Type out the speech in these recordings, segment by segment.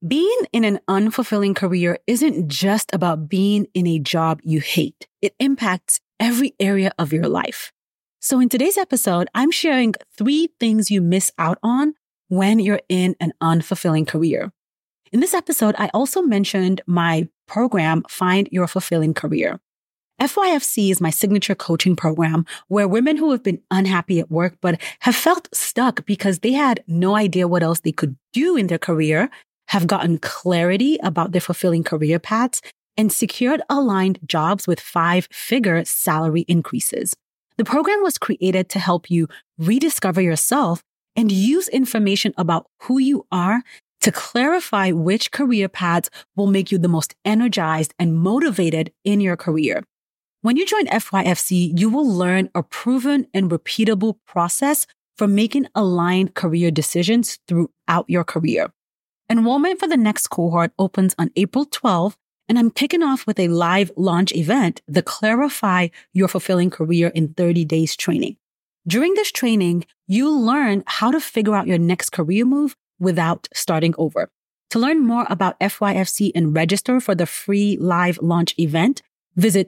Being in an unfulfilling career isn't just about being in a job you hate. It impacts every area of your life. So in today's episode, I'm sharing 3 things you miss out on when you're in an unfulfilling career. In this episode, I also mentioned my program, Find Your Fulfilling Career. FYFC is my signature coaching program where women who have been unhappy at work but have felt stuck because they had no idea what else they could do in their career have gotten clarity about their fulfilling career paths and secured aligned jobs with 5-figure salary increases. The program was created to help you rediscover yourself and use information about who you are to clarify which career paths will make you the most energized and motivated in your career. When you join FYFC, you will learn a proven and repeatable process for making aligned career decisions throughout your career. Enrollment for the next cohort opens on April 12th, and I'm kicking off with a live launch event, the Clarify Your Fulfilling Career in 30 Days training. During this training, you'll learn how to figure out your next career move without starting over. To learn more about FYFC and register for the free live launch event, visit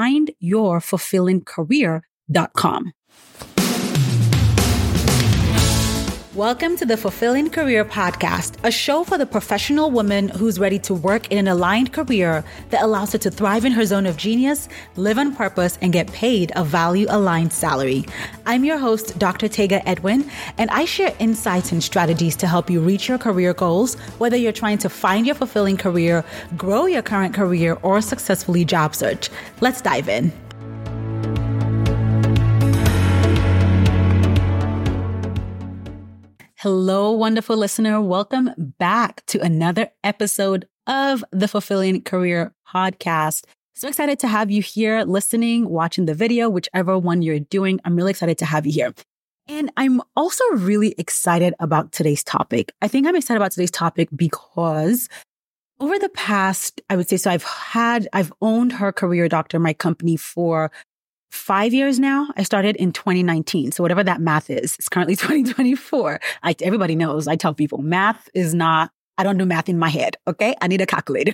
findyourfulfillingcareer.com. Welcome to the Fulfilling Career Podcast, a show for the professional woman who's ready to work in an aligned career that allows her to thrive in her zone of genius, live on purpose, and get paid a value-aligned salary. I'm your host, Dr. Tega Edwin, and I share insights and strategies to help you reach your career goals, whether you're trying to find your fulfilling career, grow your current career, or successfully job search. Let's dive in. Hello, wonderful listener. Welcome back to another episode of the Fulfilling Career Podcast. So excited to have you here listening, watching the video, whichever one you're doing. I'm really excited to have you here. And I'm also really excited about today's topic. I think I'm excited about today's topic because over the past, I would say, so I've owned Her Career Doctor, my company, for 5 years now. I started in 2019. So whatever that math is, it's currently 2024. Everybody knows, I tell people math is not, I don't do math in my head. Okay. I need a calculator.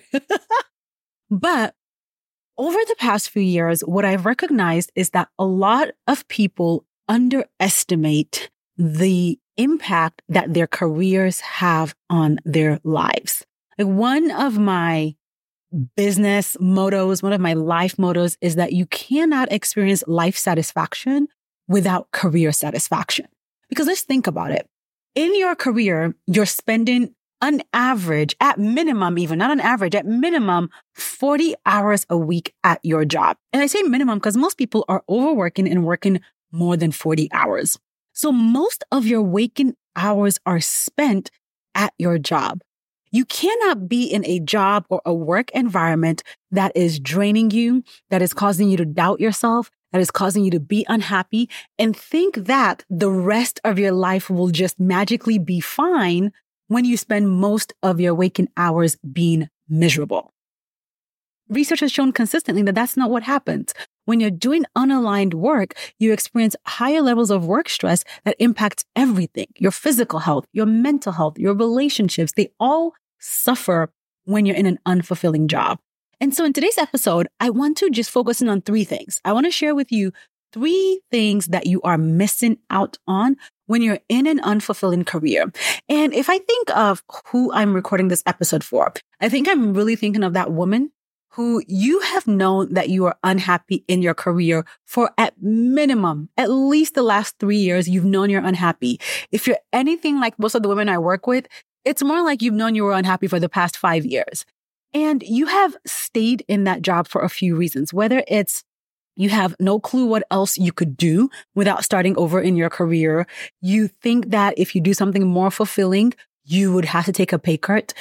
But over the past few years, what I've recognized is that a lot of people underestimate the impact that their careers have on their lives. Like one of my business mottos, one of my life mottos is that you cannot experience life satisfaction without career satisfaction. Because let's think about it. In your career, you're spending on average, at minimum, even not on average, at minimum 40 hours a week at your job. And I say minimum because most people are overworking and working more than 40 hours. So most of your waking hours are spent at your job. You cannot be in a job or a work environment that is draining you, that is causing you to doubt yourself, that is causing you to be unhappy, and think that the rest of your life will just magically be fine when you spend most of your waking hours being miserable. Research has shown consistently that that's not what happens. When you're doing unaligned work, you experience higher levels of work stress that impacts everything. Your physical health, your mental health, your relationships, they all suffer when you're in an unfulfilling job. And so in today's episode, I want to just focus in on 3 things. I want to share with you 3 things that you are missing out on when you're in an unfulfilling career. And if I think of who I'm recording this episode for, I think I'm really thinking of that woman who you have known that you are unhappy in your career for at minimum, at least the last 3 years, you've known you're unhappy. If you're anything like most of the women I work with, it's more like you've known you were unhappy for the past 5 years. And you have stayed in that job for a few reasons, whether it's you have no clue what else you could do without starting over in your career. You think that if you do something more fulfilling, you would have to take a pay cut.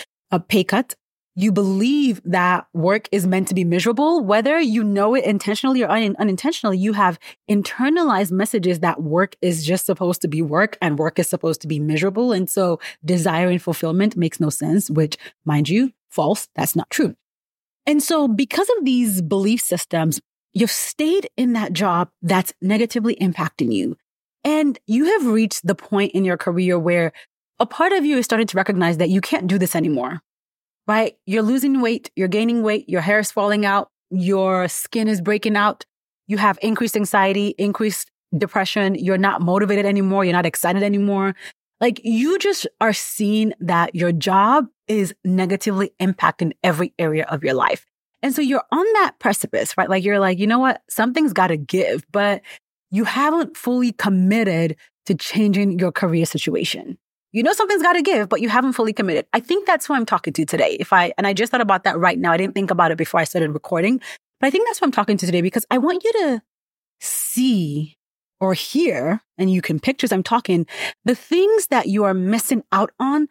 You believe that work is meant to be miserable, whether you know it intentionally or unintentionally. You have internalized messages that work is just supposed to be work and work is supposed to be miserable. And so desiring fulfillment makes no sense, which, mind you, false. That's not true. And so because of these belief systems, you've stayed in that job that's negatively impacting you. And you have reached the point in your career where a part of you is starting to recognize that you can't do this anymore. right? You're losing weight, you're gaining weight, your hair is falling out, your skin is breaking out, you have increased anxiety, increased depression, you're not motivated anymore, you're not excited anymore. Like you just are seeing that your job is negatively impacting every area of your life. And so you're on that precipice, right? Like you're like, you know what? Something's got to give, but you haven't fully committed to changing your career situation. You know something's got to give, but you haven't fully committed. I think that's who I'm talking to today. And I just thought about that right now. I didn't think about it before I started recording, but I think that's who I'm talking to today because I want you to see or hear, and you can picture as I'm talking, the things that you are missing out on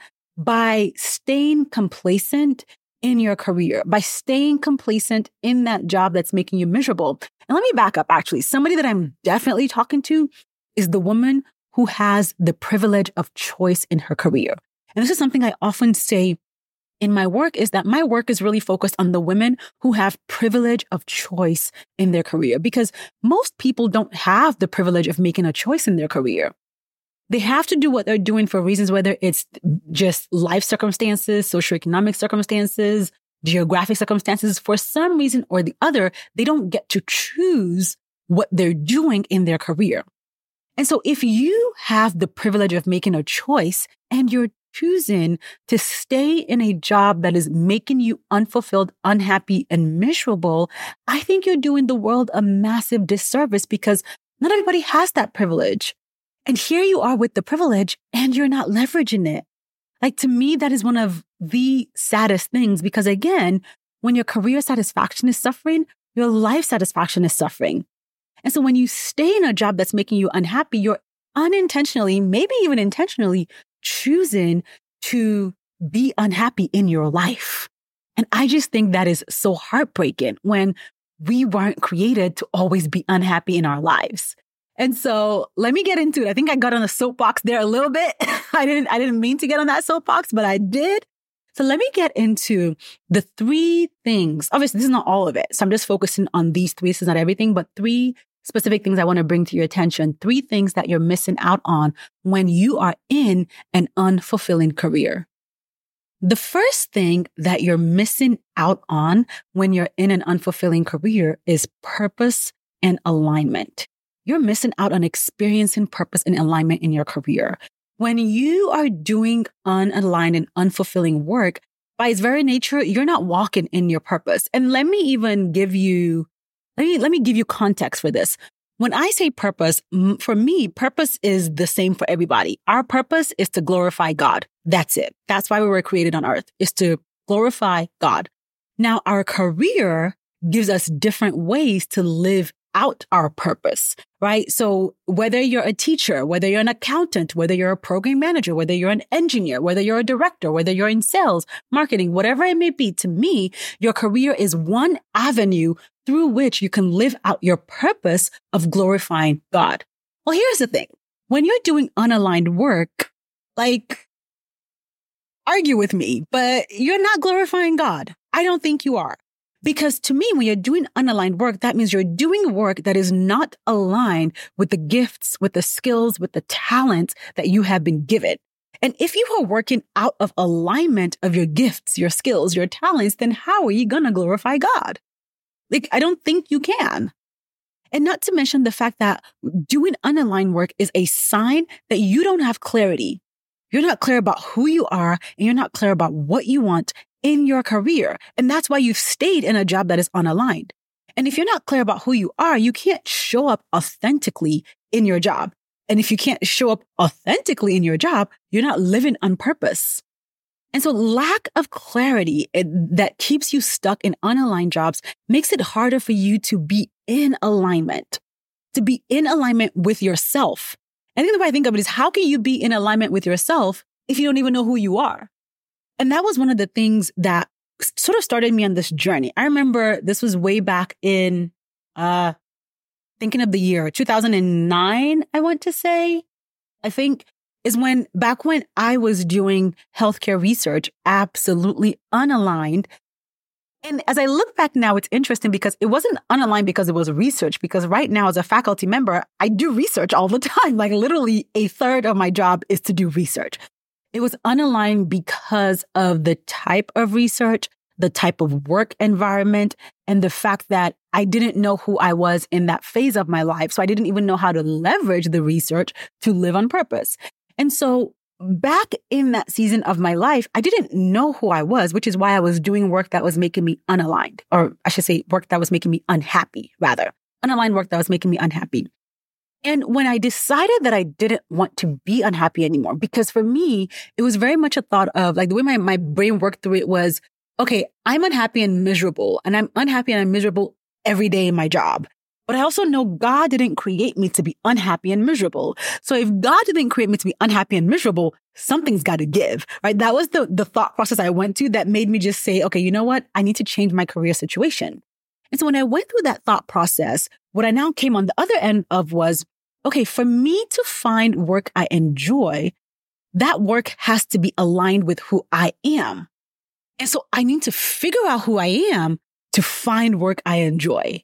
by staying complacent in your career, by staying complacent in that job that's making you miserable. And let me back up, actually. Somebody that I'm definitely talking to is the woman who has the privilege of choice in her career. And this is something I often say in my work is that my work is really focused on the women who have privilege of choice in their career because most people don't have the privilege of making a choice in their career. They have to do what they're doing for reasons, whether it's just life circumstances, socioeconomic circumstances, geographic circumstances. For some reason or the other, they don't get to choose what they're doing in their career. And so if you have the privilege of making a choice and you're choosing to stay in a job that is making you unfulfilled, unhappy, and miserable, I think you're doing the world a massive disservice because not everybody has that privilege. And here you are with the privilege and you're not leveraging it. Like to me, that is one of the saddest things because again, when your career satisfaction is suffering, your life satisfaction is suffering. And so when you stay in a job that's making you unhappy, you're unintentionally, maybe even intentionally choosing to be unhappy in your life. And I just think that is so heartbreaking when we weren't created to always be unhappy in our lives. And so let me get into it. I think I got on the soapbox there a little bit. I didn't mean to get on that soapbox, but I did. So let me get into the 3 things. Obviously, this is not all of it. So I'm just focusing on these 3. This is not everything, but 3 specific things I want to bring to your attention. 3 things that you're missing out on when you are in an unfulfilling career. The first thing that you're missing out on when you're in an unfulfilling career is purpose and alignment. You're missing out on experiencing purpose and alignment in your career. When you are doing unaligned and unfulfilling work, by its very nature, you're not walking in your purpose. And let me even give you Let me give you context for this. When I say purpose, for me, purpose is the same for everybody. Our purpose is to glorify God. That's it. That's why we were created on earth, is to glorify God. Now, our career gives us different ways to live out our purpose, right? So whether you're a teacher, whether you're an accountant, whether you're a program manager, whether you're an engineer, whether you're a director, whether you're in sales, marketing, whatever it may be, to me, your career is one avenue through which you can live out your purpose of glorifying God. Well, here's the thing. When you're doing unaligned work, like, argue with me, but you're not glorifying God. I don't think you are. Because to me, when you're doing unaligned work, that means you're doing work that is not aligned with the gifts, with the skills, with the talents that you have been given. And if you are working out of alignment of your gifts, your skills, your talents, then how are you going to glorify God? Like, I don't think you can. And not to mention the fact that doing unaligned work is a sign that you don't have clarity. You're not clear about who you are, and you're not clear about what you want in your career. And that's why you've stayed in a job that is unaligned. And if you're not clear about who you are, you can't show up authentically in your job. And if you can't show up authentically in your job, you're not living on purpose. And so lack of clarity that keeps you stuck in unaligned jobs makes it harder for you to be in alignment with yourself. I think the way I think of it is, how can you be in alignment with yourself if you don't even know who you are? And that was one of the things that sort of started me on this journey. I remember this was way back in, thinking of the year 2009, I want to say, I think is back when I was doing healthcare research, absolutely unaligned. And as I look back now, it's interesting because it wasn't unaligned because it was research, because right now as a faculty member, I do research all the time. Like literally a third of my job is to do research. It was unaligned because of the type of research, the type of work environment, and the fact that I didn't know who I was in that phase of my life. So I didn't even know how to leverage the research to live on purpose. And so back in that season of my life, I didn't know who I was, which is why I was doing work that was making me unaligned, or I should say work that was making me unhappy, rather. Unaligned work that was making me unhappy. And when I decided that I didn't want to be unhappy anymore, because for me, it was very much a thought of like the way my brain worked through it was, okay, I'm unhappy and miserable, and I'm unhappy and I'm miserable every day in my job. But I also know God didn't create me to be unhappy and miserable. So if God didn't create me to be unhappy and miserable, something's got to give, right? That was the thought process I went to that made me just say, okay, you know what? I need to change my career situation. And so when I went through that thought process, what I now came on the other end of was, okay, for me to find work I enjoy, that work has to be aligned with who I am. And so I need to figure out who I am to find work I enjoy.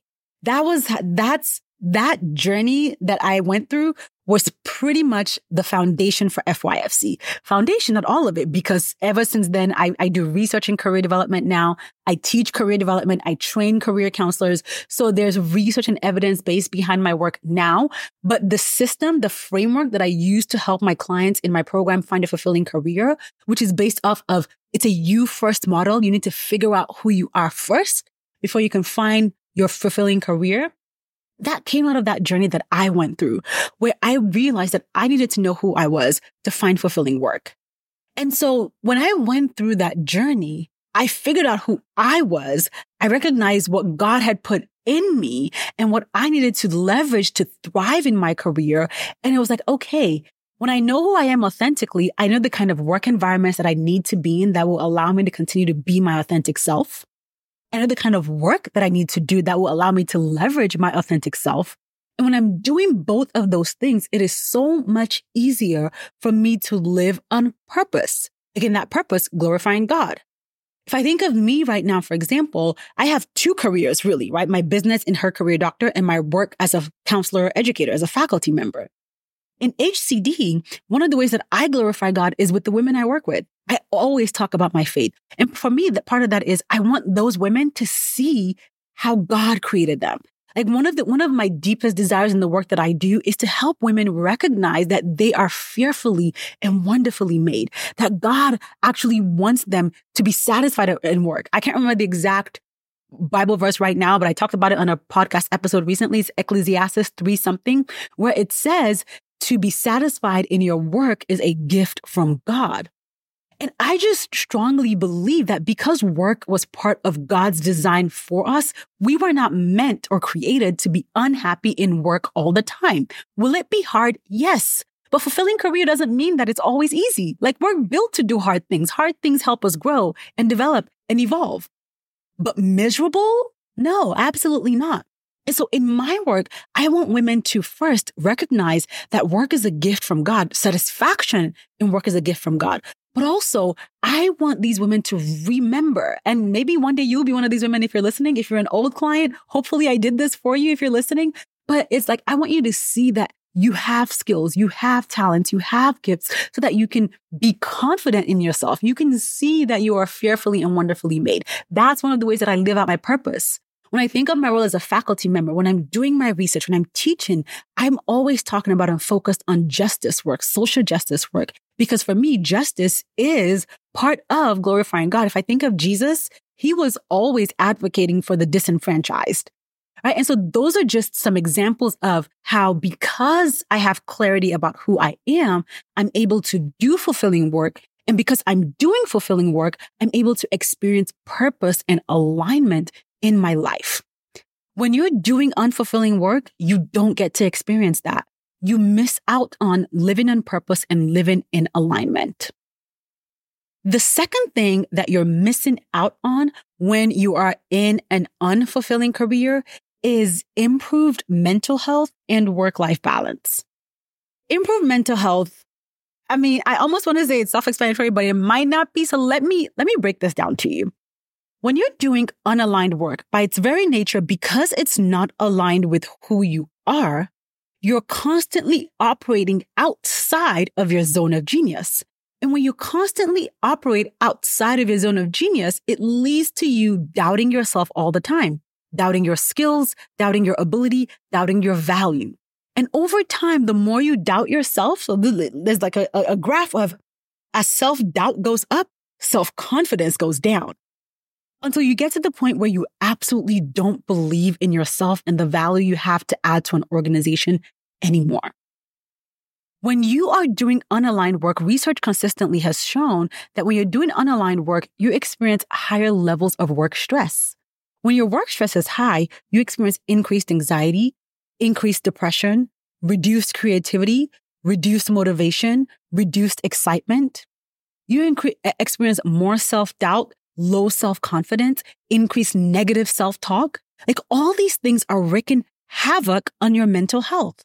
That journey that I went through was pretty much the foundation for FYFC. Foundation, not all of it, because ever since then, I do research in career development now. I teach career development. I train career counselors. So there's research and evidence base behind my work now. But the system, the framework that I use to help my clients in my program find a fulfilling career, which is based off of, it's a you first model. You need to figure out who you are first before you can find your fulfilling career. That came out of that journey that I went through, where I realized that I needed to know who I was to find fulfilling work. And so when I went through that journey, I figured out who I was. I recognized what God had put in me and what I needed to leverage to thrive in my career. And it was like, okay, when I know who I am authentically, I know the kind of work environments that I need to be in that will allow me to continue to be my authentic self. I know the kind of work that I need to do that will allow me to leverage my authentic self. And when I'm doing both of those things, it is so much easier for me to live on purpose. Again, that purpose, glorifying God. If I think of me right now, for example, I have two careers really, right? My business in Her Career Doctor and my work as a counselor educator, as a faculty member. In HCD, one of the ways that I glorify God is with the women I work with. I always talk about my faith. And for me, that part of that is I want those women to see how God created them. Like one of my deepest desires in the work that I do is to help women recognize that they are fearfully and wonderfully made, that God actually wants them to be satisfied in work. I can't remember the exact Bible verse right now, but I talked about it on a podcast episode recently. It's Ecclesiastes 3-something, where it says to be satisfied in your work is a gift from God. And I just strongly believe that because work was part of God's design for us, we were not meant or created to be unhappy in work all the time. Will it be hard? Yes. But fulfilling career doesn't mean that it's always easy. Like we're built to do hard things. Hard things help us grow and develop and evolve. But miserable? No, absolutely not. And so in my work, I want women to first recognize that work is a gift from God. Satisfaction in work is a gift from God. But also, I want these women to remember, and maybe one day you'll be one of these women if you're listening. If you're an old client, hopefully I did this for you if you're listening. But it's like, I want you to see that you have skills, you have talents, you have gifts so that you can be confident in yourself. You can see that you are fearfully and wonderfully made. That's one of the ways that I live out my purpose. When I think of my role as a faculty member, when I'm doing my research, when I'm teaching, I'm always talking about and focused on justice work, social justice work. Because for me, justice is part of glorifying God. If I think of Jesus, he was always advocating for the disenfranchised. Right? And so those are just some examples of how, because I have clarity about who I am, I'm able to do fulfilling work. And because I'm doing fulfilling work, I'm able to experience purpose and alignment in my life. When you're doing unfulfilling work, you don't get to experience that. You miss out on living on purpose and living in alignment. The second thing that you're missing out on when you are in an unfulfilling career is improved mental health and work-life balance. Improved mental health, I almost want to say it's self-explanatory, but it might not be. So let me break this down to you. When you're doing unaligned work, by its very nature, because it's not aligned with who you are, you're constantly operating outside of your zone of genius. And when you constantly operate outside of your zone of genius, it leads to you doubting yourself all the time, doubting your skills, doubting your ability, doubting your value. And over time, the more you doubt yourself, so there's like a graph of as self-doubt goes up, self-confidence goes down until you get to the point where you absolutely don't believe in yourself and the value you have to add to an organization anymore. When you are doing unaligned work, research consistently has shown that when you're doing unaligned work, you experience higher levels of work stress. When your work stress is high, you experience increased anxiety, increased depression, reduced creativity, reduced motivation, reduced excitement. You experience more self-doubt, low self-confidence, increased negative self-talk. Like all these things are wreaking havoc on your mental health.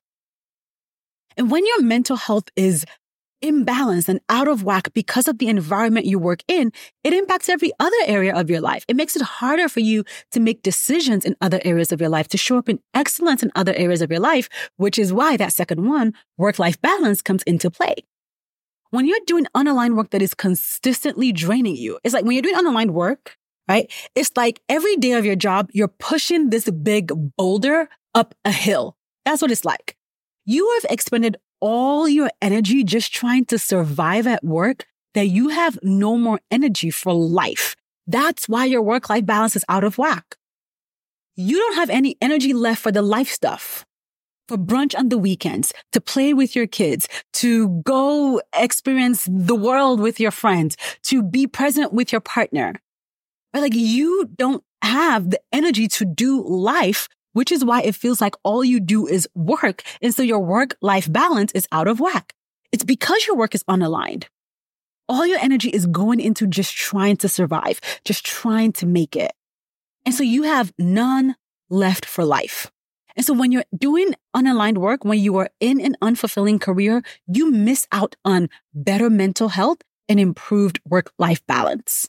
And when your mental health is imbalanced and out of whack because of the environment you work in, it impacts every other area of your life. It makes it harder for you to make decisions in other areas of your life, to show up in excellence in other areas of your life, which is why that second one, work-life balance, comes into play. When you're doing unaligned work that is consistently draining you, it's like when you're doing unaligned work, right? It's like every day of your job, you're pushing this big boulder up a hill. That's what it's like. You have expended all your energy just trying to survive at work that you have no more energy for life. That's why your work-life balance is out of whack. You don't have any energy left for the life stuff, for brunch on the weekends, to play with your kids, to go experience the world with your friends, to be present with your partner. But like you don't have the energy to do life, which is why it feels like all you do is work. And so your work-life balance is out of whack. It's because your work is unaligned. All your energy is going into just trying to survive, just trying to make it. And so you have none left for life. And so when you're doing unaligned work, when you are in an unfulfilling career, you miss out on better mental health and improved work-life balance.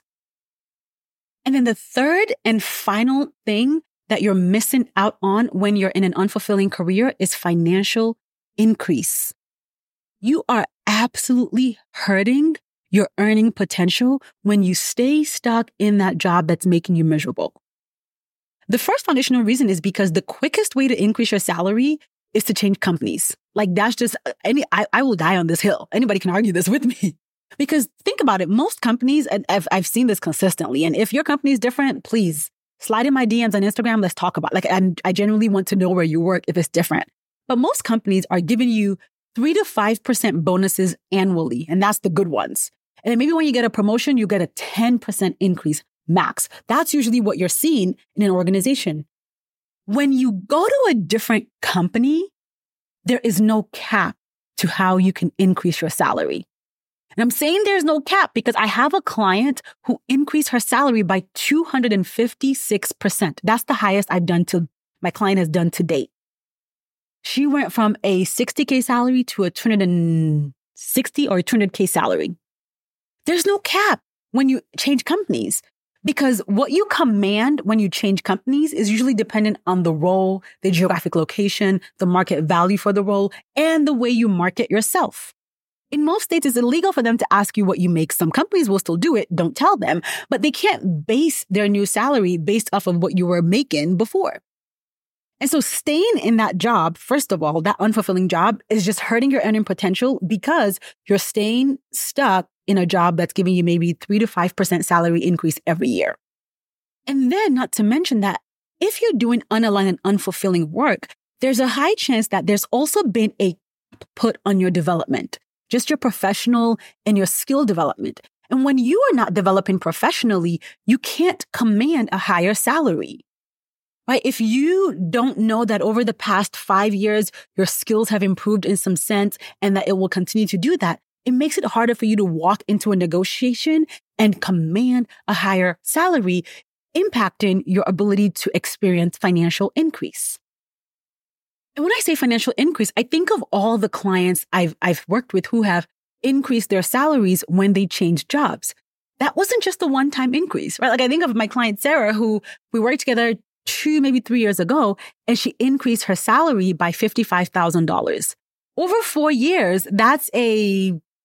And then the third and final thing that you're missing out on when you're in an unfulfilling career is financial increase. You are absolutely hurting your earning potential when you stay stuck in that job that's making you miserable. The first foundational reason is because the quickest way to increase your salary is to change companies. Like that's just I will die on this hill. Anybody can argue this with me. Because think about it, most companies, and I've seen this consistently, and if your company is different, please slide in my DMs on Instagram. Let's talk about it. Like I genuinely want to know where you work if it's different. But most companies are giving you 3 to 5% bonuses annually, and that's the good ones. And then maybe when you get a promotion, you get a 10% increase max. That's usually what you're seeing in an organization. When you go to a different company, there is no cap to how you can increase your salary. And I'm saying there's no cap because I have a client who increased her salary by 256%. That's the highest my client has done to date. She went from a $60K salary to a $260 or $200K salary. There's no cap when you change companies because what you command when you change companies is usually dependent on the role, the geographic location, the market value for the role, and the way you market yourself. In most states, it's illegal for them to ask you what you make. Some companies will still do it. Don't tell them. But they can't base their new salary based off of what you were making before. And so staying in that job, first of all, that unfulfilling job is just hurting your earning potential because you're staying stuck in a job that's giving you maybe 3 to 5% salary increase every year. And then not to mention that if you're doing unaligned and unfulfilling work, there's a high chance that there's also been a put on your development. Just your professional and your skill development. And when you are not developing professionally, you can't command a higher salary, right? If you don't know that over the past 5 years, your skills have improved in some sense and that it will continue to do that, it makes it harder for you to walk into a negotiation and command a higher salary, impacting your ability to experience financial increase. And when I say financial increase, I think of all the clients I've worked with who have increased their salaries when they changed jobs. That wasn't just a one-time increase, right? Like I think of my client, Sarah, who we worked together 2, maybe 3 years ago, and she increased her salary by $55,000. Over 4 years, that's a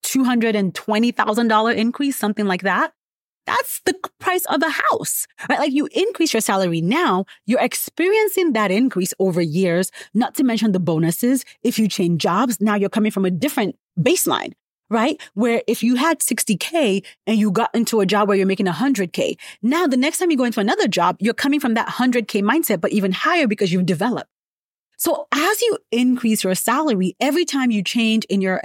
$220,000 increase, something like that. That's the price of a house, right? Like you increase your salary now, you're experiencing that increase over years, not to mention the bonuses. If you change jobs, now you're coming from a different baseline, right? Where if you had 60K and you got into a job where you're making 100K, now the next time you go into another job, you're coming from that 100K mindset, but even higher because you've developed. So as you increase your salary, every time you change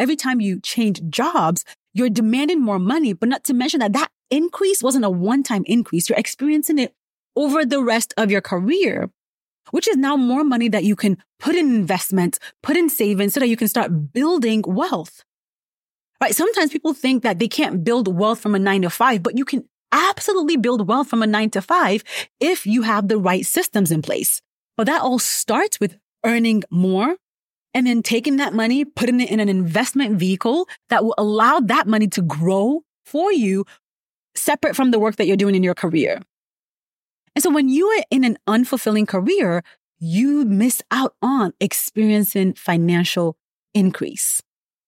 jobs, you're demanding more money, but not to mention that increase wasn't a one-time increase. You're experiencing it over the rest of your career, which is now more money that you can put in investments, put in savings so that you can start building wealth. Right? Sometimes people think that they can't build wealth from a 9-to-5, but you can absolutely build wealth from a 9-to-5 if you have the right systems in place. But that all starts with earning more and then taking that money, putting it in an investment vehicle that will allow that money to grow for you separate from the work that you're doing in your career. And so when you are in an unfulfilling career, you miss out on experiencing financial increase.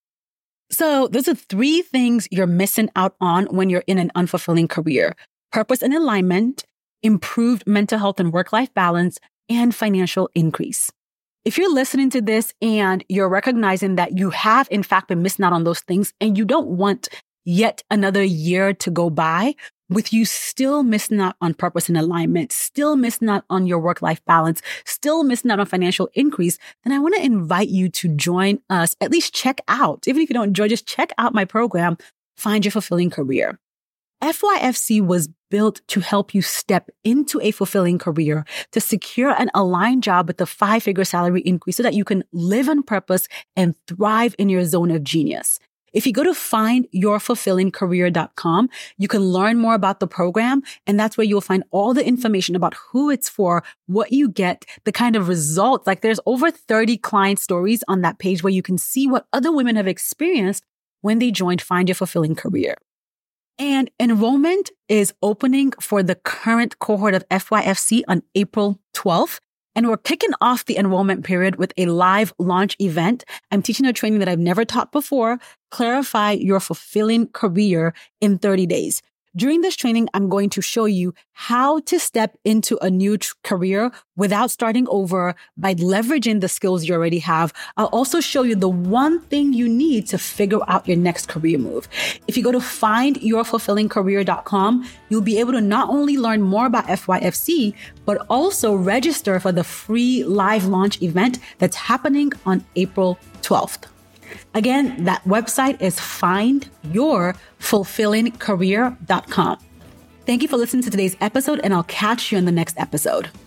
So those are 3 things you're missing out on when you're in an unfulfilling career: purpose and alignment, improved mental health and work-life balance, and financial increase. If you're listening to this and you're recognizing that you have, in fact, been missing out on those things and you don't want yet another year to go by with you still missing out on purpose and alignment, still missing out on your work-life balance, still missing out on financial increase, then I want to invite you to join us, at least check out, even if you don't enjoy, just check out my program, Find Your Fulfilling Career. FYFC was built to help you step into a fulfilling career, to secure an aligned job with a 5-figure salary increase so that you can live on purpose and thrive in your zone of genius. If you go to findyourfulfillingcareer.com, you can learn more about the program, and that's where you'll find all the information about who it's for, what you get, the kind of results. Like there's over 30 client stories on that page where you can see what other women have experienced when they joined Find Your Fulfilling Career. And enrollment is opening for the current cohort of FYFC on April 12th. And we're kicking off the enrollment period with a live launch event. I'm teaching a training that I've never taught before, Clarify Your Fulfilling Career in 30 days. During this training, I'm going to show you how to step into a new career without starting over by leveraging the skills you already have. I'll also show you the one thing you need to figure out your next career move. If you go to findyourfulfillingcareer.com, you'll be able to not only learn more about FYFC, but also register for the free live launch event that's happening on April 12th. Again, that website is findyourfulfillingcareer.com. Thank you for listening to today's episode, and I'll catch you in the next episode.